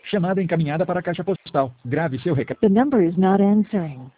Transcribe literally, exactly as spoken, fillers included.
Chamada encaminhada para a caixa postal. Grave seu recado. The number is not answering.